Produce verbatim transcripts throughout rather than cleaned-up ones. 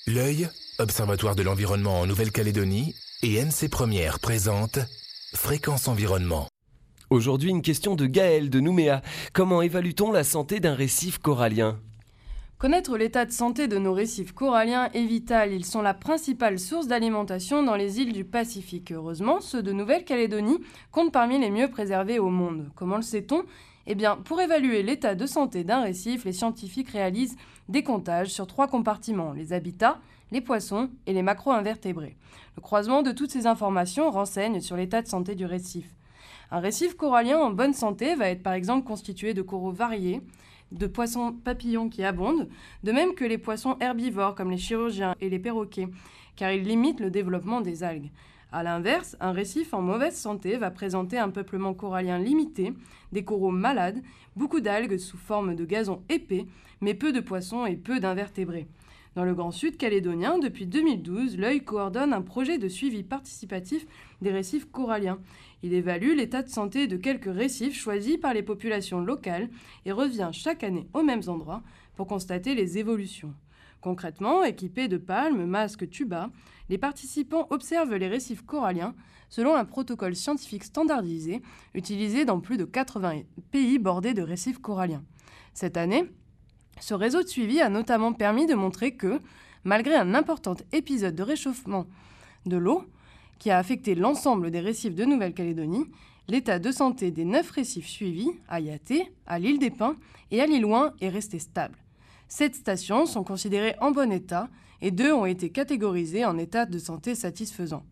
L'Œil, Observatoire de l'environnement en Nouvelle-Calédonie, et N C Première présente Fréquence Environnement. Aujourd'hui, une question de Gaël de Nouméa. Comment évalue-t-on la santé d'un récif corallien ? Connaître l'état de santé de nos récifs coralliens est vital. Ils sont la principale source d'alimentation dans les îles du Pacifique. Heureusement, ceux de Nouvelle-Calédonie comptent parmi les mieux préservés au monde. Comment le sait-on ? Eh bien, pour évaluer l'état de santé d'un récif, les scientifiques réalisent des comptages sur trois compartiments, les habitats, les poissons et les macro-invertébrés. Le croisement de toutes ces informations renseigne sur l'état de santé du récif. Un récif corallien en bonne santé va être par exemple constitué de coraux variés, de poissons papillons qui abondent, de même que les poissons herbivores comme les chirurgiens et les perroquets, car ils limitent le développement des algues. A l'inverse, un récif en mauvaise santé va présenter un peuplement corallien limité, des coraux malades, beaucoup d'algues sous forme de gazon épais, mais peu de poissons et peu d'invertébrés. Dans le Grand Sud calédonien, depuis deux mille douze, l'Œil coordonne un projet de suivi participatif des récifs coralliens. Il évalue l'état de santé de quelques récifs choisis par les populations locales et revient chaque année aux mêmes endroits pour constater les évolutions. Concrètement, équipés de palmes, masques, tubas, les participants observent les récifs coralliens selon un protocole scientifique standardisé utilisé dans plus de quatre-vingts pays bordés de récifs coralliens. Cette année, ce réseau de suivi a notamment permis de montrer que, malgré un important épisode de réchauffement de l'eau qui a affecté l'ensemble des récifs de Nouvelle-Calédonie, l'état de santé des neuf récifs suivis, à Yaté, à l'île des Pins et à l'île Ouin, est resté stable. Sept stations sont considérées en bon état et deux ont été catégorisées en état de santé satisfaisant.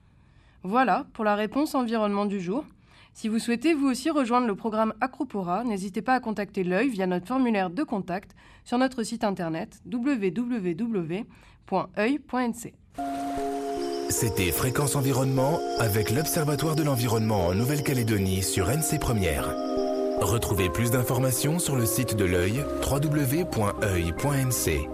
Voilà pour la réponse environnement du jour. Si vous souhaitez vous aussi rejoindre le programme Acropora, n'hésitez pas à contacter l'Œil via notre formulaire de contact sur notre site internet w w w point oeil point n c. C'était Fréquence Environnement avec l'Observatoire de l'environnement en Nouvelle-Calédonie sur N C Première. Retrouvez plus d'informations sur le site de l'Œil w w w point oeil point n c.